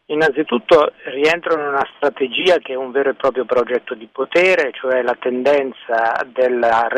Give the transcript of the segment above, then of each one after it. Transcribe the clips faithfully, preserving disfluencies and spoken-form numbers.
Innanzitutto rientrano in una strategia che è un vero e proprio progetto di potere, cioè la tendenza della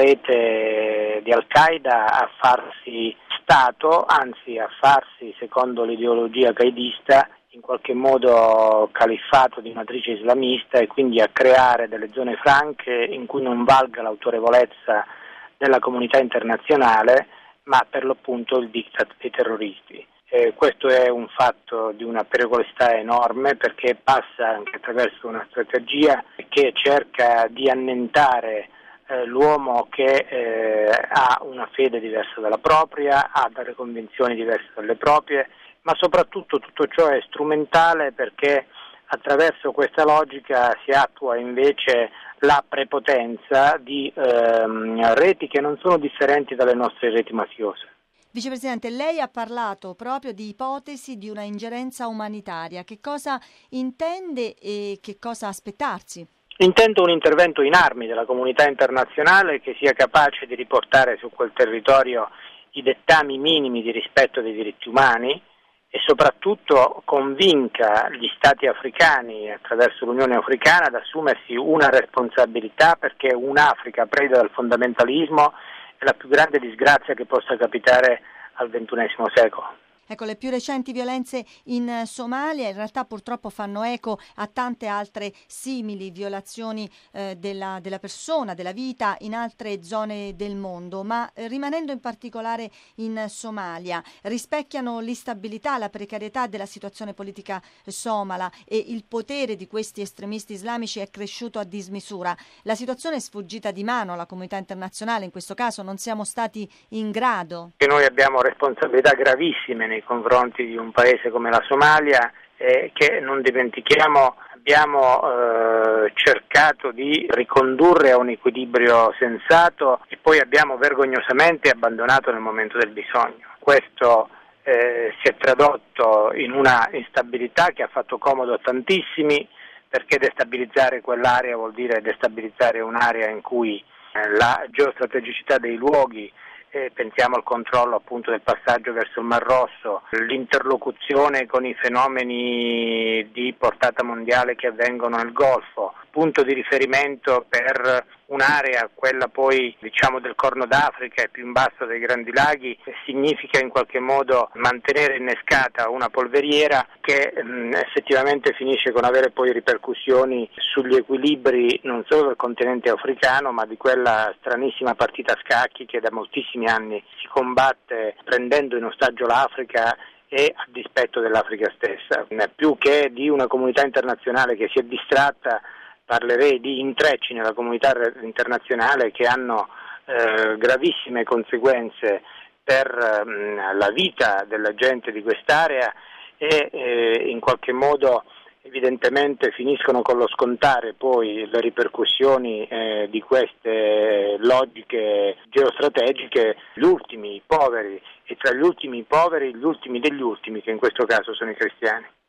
rete di Al-Qaeda a farsi Stato, anzi a farsi, secondo l'ideologia qaedista, in qualche modo califfato di matrice islamista, e quindi a creare delle zone franche in cui non valga l'autorevolezza della comunità internazionale, ma per l'appunto il diktat dei terroristi. Eh, questo è un fatto di una pericolosità enorme, perché passa anche attraverso una strategia che cerca di annientare eh, l'uomo che eh, ha una fede diversa dalla propria, ha delle convinzioni diverse dalle proprie, ma soprattutto tutto ciò è strumentale perché attraverso questa logica si attua invece la prepotenza di ehm, reti che non sono differenti dalle nostre reti mafiose. Vicepresidente, lei ha parlato proprio di ipotesi di una ingerenza umanitaria. Che cosa intende e che cosa aspettarsi? Intendo un intervento in armi della comunità internazionale che sia capace di riportare su quel territorio i dettami minimi di rispetto dei diritti umani e soprattutto convinca gli Stati africani attraverso l'Unione Africana ad assumersi una responsabilità, perché un'Africa preda dal fondamentalismo è la più grande disgrazia che possa capitare al ventunesimo secolo. Ecco, le più recenti violenze in Somalia in realtà purtroppo fanno eco a tante altre simili violazioni eh, della, della persona, della vita in altre zone del mondo, ma eh, rimanendo in particolare in Somalia, rispecchiano l'instabilità, la precarietà della situazione politica somala, e il potere di questi estremisti islamici è cresciuto a dismisura. La situazione è sfuggita di mano alla comunità internazionale, in questo caso non siamo stati in grado. Che noi abbiamo responsabilità gravissime nei confronti di un paese come la Somalia, eh, che non dimentichiamo abbiamo eh, cercato di ricondurre a un equilibrio sensato e poi abbiamo vergognosamente abbandonato nel momento del bisogno. Questo eh, si è tradotto in una instabilità che ha fatto comodo a tantissimi, perché destabilizzare quell'area vuol dire destabilizzare un'area in cui eh, la geostrategicità dei luoghi, Eh, pensiamo al controllo appunto del passaggio verso il Mar Rosso, l'interlocuzione con i fenomeni di portata mondiale che avvengono nel Golfo, punto di riferimento per un'area, quella poi diciamo del Corno d'Africa e più in basso dei Grandi Laghi, significa in qualche modo mantenere innescata una polveriera che mh, effettivamente finisce con avere poi ripercussioni sugli equilibri non solo del continente africano, ma di quella stranissima partita a scacchi che da moltissimi anni si combatte prendendo in ostaggio l'Africa e a dispetto dell'Africa stessa. Più che di una comunità internazionale che si è distratta, parlerei di intrecci nella comunità internazionale che hanno eh, gravissime conseguenze per mh, la vita della gente di quest'area e eh, in qualche modo evidentemente finiscono con lo scontare poi le ripercussioni eh, di queste logiche geostrategiche, gli ultimi, i poveri, e tra gli ultimi poveri gli ultimi degli ultimi, che in questo caso sono i cristiani.